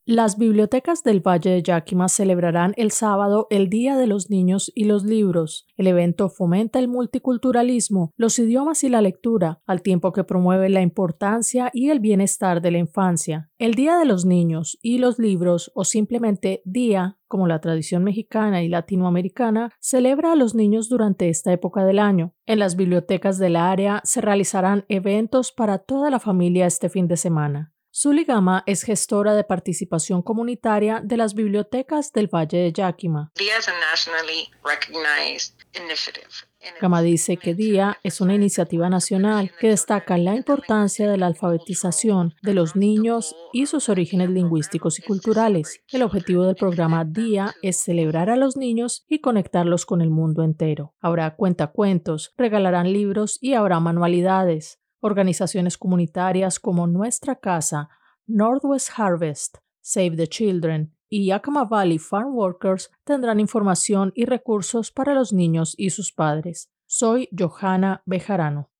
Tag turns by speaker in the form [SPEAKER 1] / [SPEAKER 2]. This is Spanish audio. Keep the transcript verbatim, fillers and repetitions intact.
[SPEAKER 1] Las bibliotecas del Valle de Yakima celebrarán el sábado el Día de los Niños y los Libros. El evento fomenta el multiculturalismo, los idiomas y la lectura, al tiempo que promueve la importancia y el bienestar de la infancia. El Día de los Niños y los Libros, o simplemente Día, como la tradición mexicana y latinoamericana, celebra a los niños durante esta época del año. En las bibliotecas del área se realizarán eventos para toda la familia este fin de semana. Sully Gama es gestora de participación comunitaria de las bibliotecas del Valle de Yakima. Gama dice que Día es una iniciativa nacional que destaca la importancia de la alfabetización de los niños y sus orígenes lingüísticos y culturales. El objetivo del programa Día es celebrar a los niños y conectarlos con el mundo entero. Habrá cuentacuentos, regalarán libros y habrá manualidades. Organizaciones comunitarias como Nuestra Casa, Northwest Harvest, Save the Children y Yakima Valley Farm Workers tendrán información y recursos para los niños y sus padres. Soy Johanna Bejarano.